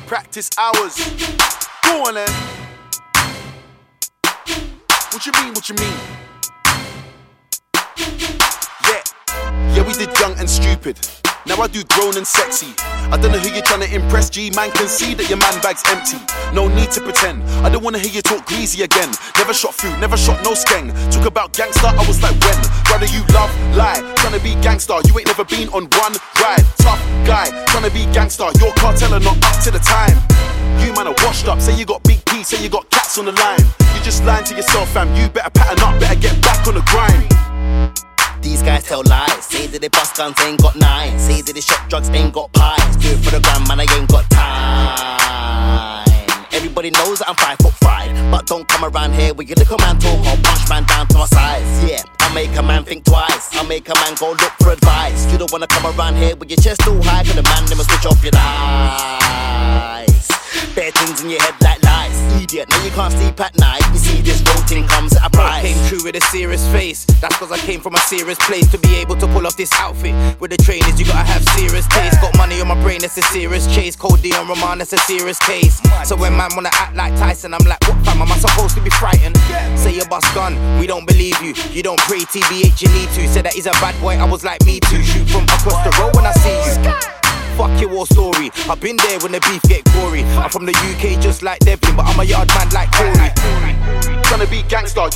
practice hours. Go on then. What you mean? Yeah, we did young and stupid. Now I do grown and sexy. I don't know who you're trying to impress, G. Man can see that your man bag's empty. No need to pretend. I don't wanna hear you talk greasy again. Never shot food, never shot no skeng. Talk about gangster, I was like when? Brother, you love, lie. Tryna be gangster, you ain't never been on one ride. Tough guy, tryna be gangster. Your cartel are not up to the time. You man are washed up, say you got big P, say you got cats on the line. You just lying to yourself, fam. You better pattern up, better get back on the grind. These guys tell lies. Say that they bust guns, ain't got nine. Say that they shop drugs, ain't got pies. Do it for the gram, man, I ain't got time. Everybody knows that I'm 5'5", but don't come around here with your little man talk. I'll punch man down to my size. Yeah, I make a man think twice. I make a man go look for advice. You don't wanna come around here with your chest too high, 'cause the man never switch off your eyes. Bare things in your head like lies. Idiot, now you can't sleep at night. You see this routine comes at a price. Came true with a serious face. That's cause I came from a serious place. To be able to pull off this outfit with the trainers, you gotta have serious taste. Got money on my brain, that's a serious chase. Cody on Roman, that's a serious case. So when man wanna act like Tyson, I'm like, what fam, am I supposed to be frightened? Say you bust gun, we don't believe you. You don't pray TBH, you need to. Said that he's a bad boy, I was like, me too. Shoot from across the road when I see you. Fuck your war story. I've been there when the beef get gory. I'm from the UK just like Devlin, but I'm a yard man like Corey. Tryna be gangster.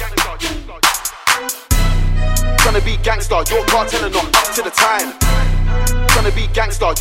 Tryna be gangster. Your cartel are not up to the time. Tryna be gangster.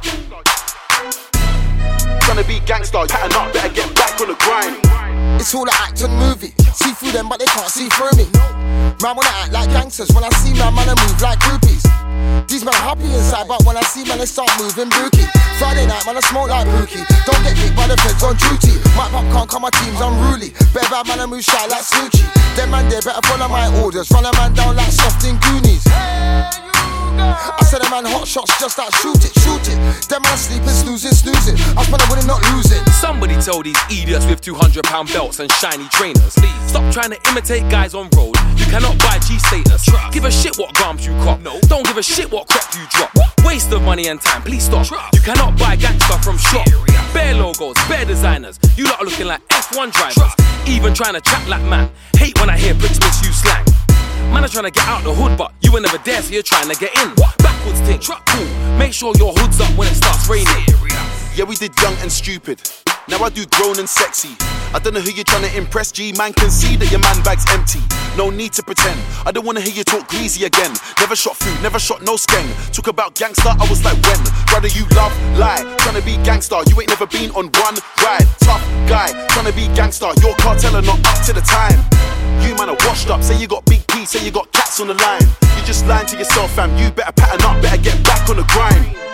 Tryna be gangster. Pattern up, better get back on the grind. It's all an act and movie. See through them, but they can't see through me. Man wanna act like gangsters. When I see man I move like groupies. These men happy inside, but when I see man, they start moving bookie. Friday night, man, I smoke like Pookie. Don't get kicked by the feds on duty. My pop can't come, my team's unruly. Better bad man, I move shy like Snoochie. Them man, they better follow my orders. Run a man down like soft in Goonies. I said a man hot shots, just like shoot it. Them man sleeping, snoozing. I spend a winning, not losing. Somebody tell these idiots with £200 belts and shiny trainers, please stop trying to imitate guys on road. You cannot buy G status. Give a shit what garms you cop. No, don't give a shit what crap you drop. Waste of money and time, please stop. You cannot buy gangster from shop. Bare logos, bare designers. You lot are looking like F1 drivers. Even trying to chat like man. Hate when I hear bricks misuse slang. Man are trying to get out the hood, but you were never there, so you're trying to get in. Backwards thing, cool. Make sure your hood's up when it starts raining. Yeah, we did young and stupid. Now I do grown and sexy. I don't know who you're trying to impress, G. Man can see that your man bag's empty. No need to pretend. I don't wanna hear you talk greasy again. Never shot food, never shot no skeng. Talk about gangster, I was like when? Brother, you love, lie. Tryna be gangster, you ain't never been on one ride. Tough guy, tryna be gangster. Your cartel are not up to the time. You man are washed up, say you got big P, say you got cats on the line. You just lying to yourself, fam. You better pattern up, better get back on the grind.